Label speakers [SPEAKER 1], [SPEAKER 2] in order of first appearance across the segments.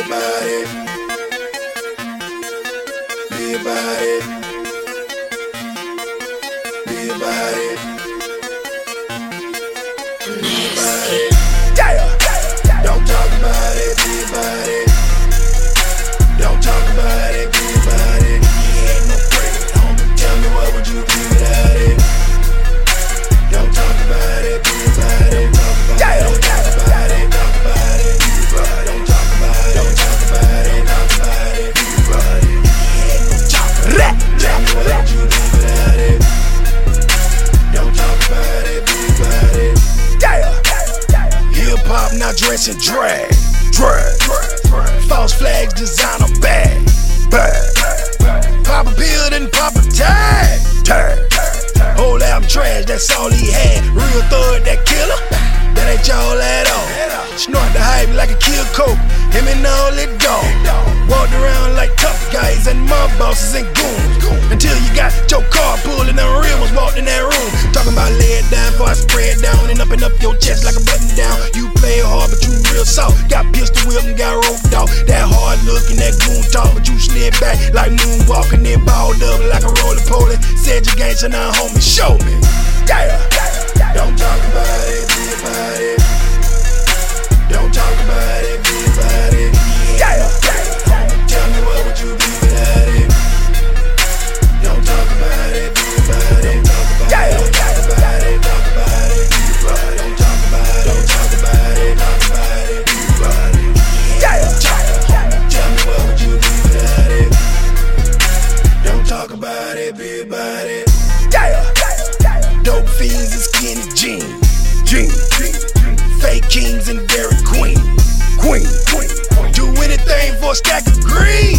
[SPEAKER 1] about it. Be about it. Be about it. Be about it. Yeah. Don't talk about it. Be about it. Don't talk about it. Be about it. You ain't no friend, homie. Tell me what would you do without it? Don't talk about it. Be about it. Don't talk about it. Talk about it. Be about it. Don't talk about it. Don't talk about it. Talk about it. Be about it. You ain't no talker. Tell me what would you do without it? Don't talk about it. Be about it. Hip hop not dressing drag. False flags, designer bag. Pop a pill, then pop a tag. Whole album trash, that's all he had. Real thug, that killer, that ain't y'all at all. Snort the hype like a kill coke, him and all it dog. Walked around like tough guys and mob bosses and goons, until you got your car pulled and the real ones walked in that room. Talking about lay it down before I spread down and up your chest like a button down. You play hard but you real soft. Got pistol whip and got roped off. That hard looking, that goon talk, but you slid back like moonwalking, then balled up like a roly-poly. Said you gangsta, now homie, show me. Don't talk about it, be about it. Don't talk about it, be about it. Tell me what would you do without it? Don't talk about it, be about it. Don't talk about it, talk about it, be about it. Don't talk about it, don't talk about it, talk about it, be about it. Tell me what would you do without it? Don't talk about it, be about it. Dope fiends and skinny jeans. Fake kings and Dairy Queen. Do anything for a stack of green.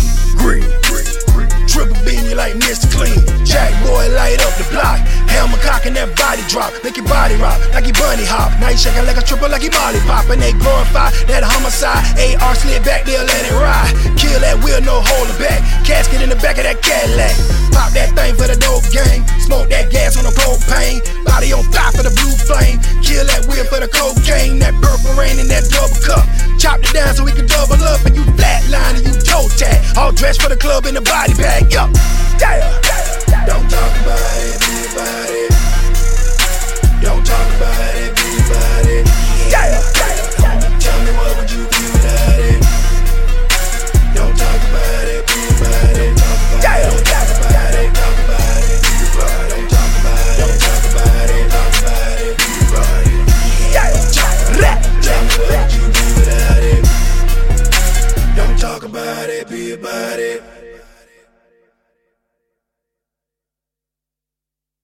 [SPEAKER 1] Triple beam you like Mr. Clean. Jack boy light up the block. Hammer cocking that body drop. Make your body rock like he bunny hop. Now he shaking like a triple like he molly pop. And they glorify that homicide. AR slid back, they'll let it ride. Kill that wheel, no holding back. Casket in the back of that Cadillac. Pop that thing for the dope gang. Smoke that gas on the propane. Body on fire for the blue flame. Kill that wheel for the cocaine. That purple rain and that double cup. Chopped it down so we can double up. And you flatline and you toe tag. All dressed for the club in the body bag. Yup. Don't talk about it, be about it. Don't talk about it, be about it. Tell me what would you do without it? Don't talk about it, be about it. Don't talk about it, talk about it, be about it. Don't talk about it, don't talk about it, talk about it, be about it. Tell me what would you do without it? Don't talk about it, be about it.